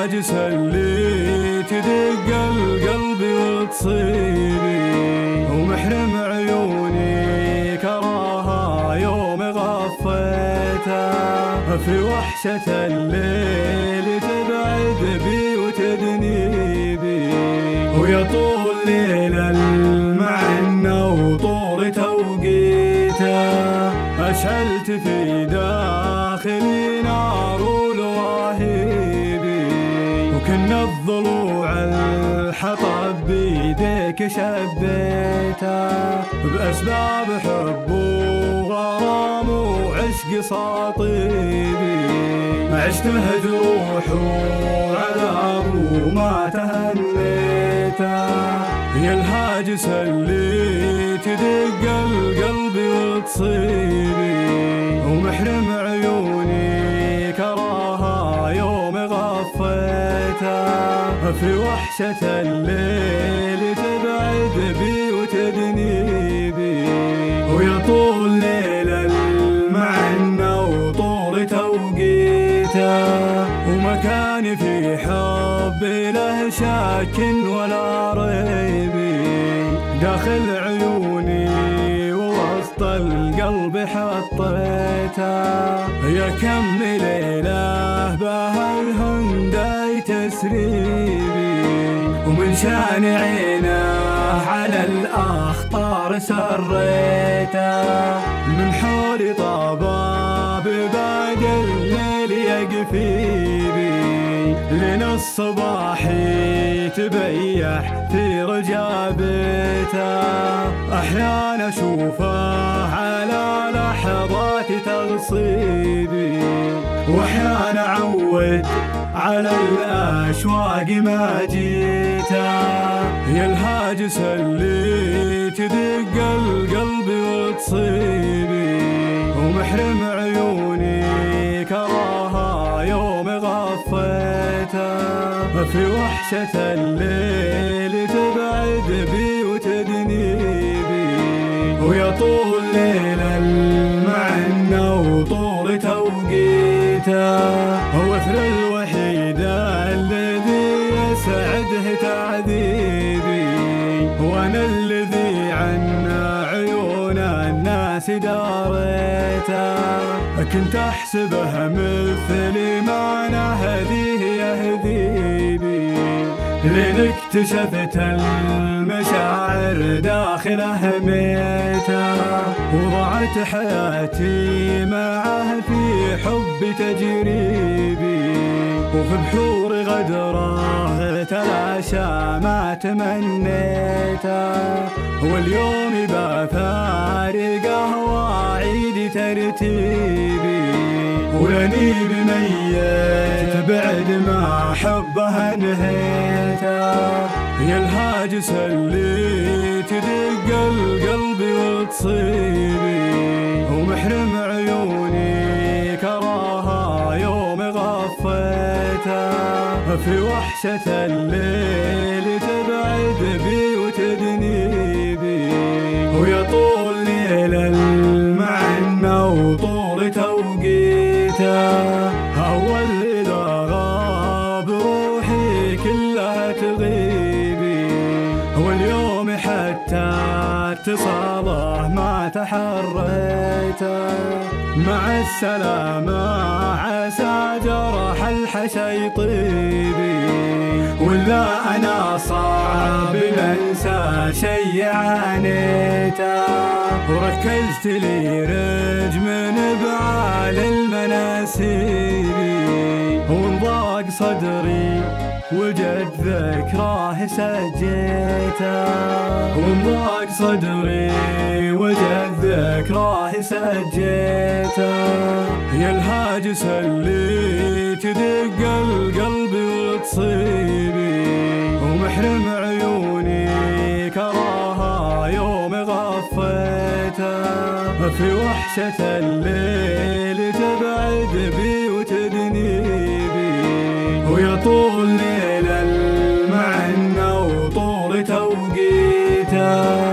الهاجس اللي تدق القلب وتصيبي، ومحرم عيوني كراها يوم غفيتها، في وحشة الليل تبعد بي وتدنيبي، ويا طول ليل المعنى وطول توقيته، أشعلت في داخلي نار ولهيبي، وكنا الضلوع الحطب بيديك شبيته، بأسباب حب وغرام وعشق ساطيبي، عشته جروح وعذاب وما تهنيته، يا الهاجس اللي تدق القلب وتصيبي، ومحرم عيوني كراها يوم غفيتها، في وحشة الليل تبعد بي وتدنيبي، ويا طول ليل المعنى وطول توقيته، ومكاني في حبي له شك ولا ريبي، داخل عيوني ووسط القلب حطيته، يا كم ليلة بهالهنداي تسريبي، ومن شان عينه على الأخطار سريته، من حولي طباب بعد الليل يقفيبي، لين الصباح تبيح في رجابته، أحيانا أشوفه على لحظات تغصيبي، وأحيانا أعود على الأشواق ما جيته، يا الهاجس اللي تدق القلب وتصيبي، ومحرم عيوني كراها يوم غفيته، في وحشة الليل تبعد بي وتدنيبي، ويا طول ليل المعنى وطول توقيته، هو مثل الوحيد الذي يسعده تعذيبي، وانا الذي عن عيون الناس داريته، كنت احسبه مثل ما نهديه يهذيبي، لين اكتشفت المشاعر داخل هميته، وضعت حياتي معه في حب تجريبي، وفي بحور غدره تلاشى ما تمنيته، واليوم بفارقه واعيد ترتيبي، ولاني بميت بعد ما حبه انهيته، يا الهاجس اللي تدق القلب وتصيبي، ومحرم عيوني كراها يوم غفيته، في وحشة الليل تبعد بي وتدنيبي، ويا طول ليل المعنى وطول توقيته، أول إذا غاب روحي كلها تغيبي، واليوم حتى اتصاله ما تحريته، مع السلامة عسى جرح الحشا يطيبي، ولا أنا صعب ننسى شي عانيته، وركزت لي رجم بعال المناسيبي، وانضاق صدري وجد ذكراه سجيته، وانضاق صدري وجد ذكراه سجيته، يا الهاجس اللي تدق القلب وتصيبي، ومحرم عيوني كراها يوم غفيته، في وحشة الليل تبعد بي وتدنيبي، ويا طول ليل المعنى وطول توقيته.